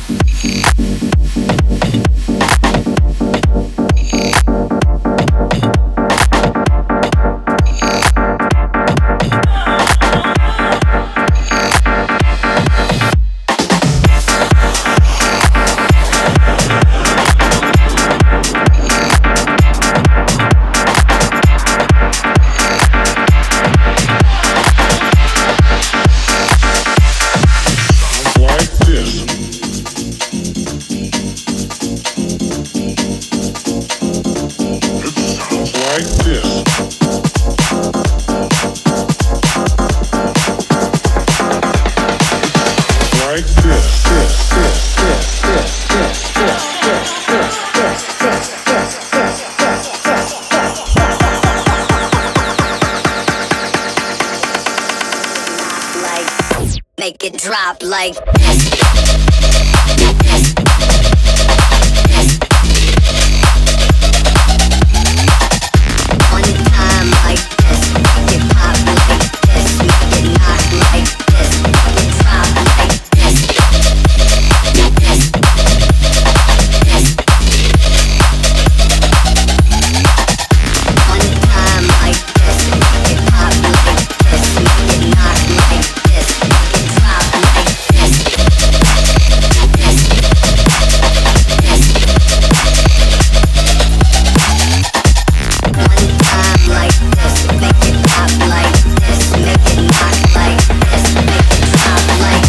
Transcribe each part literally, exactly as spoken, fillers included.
Make it drop like one time like this. Make it pop like this. Make it knock like this. Make it drop like this. This. This. One time like this. Make it pop like this. Make it knock like this. Make it drop like this. This. This. One time like this, make it pop like this, make it knock like this, make it drop like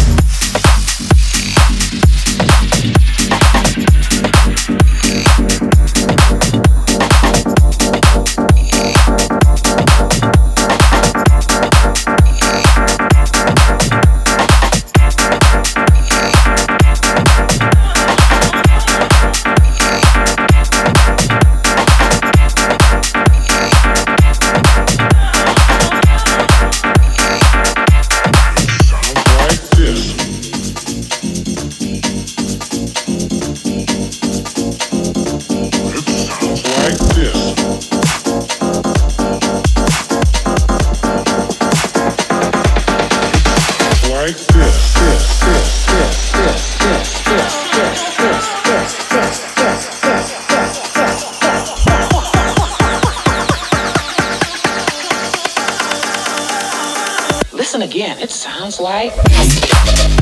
Listen again, it sounds like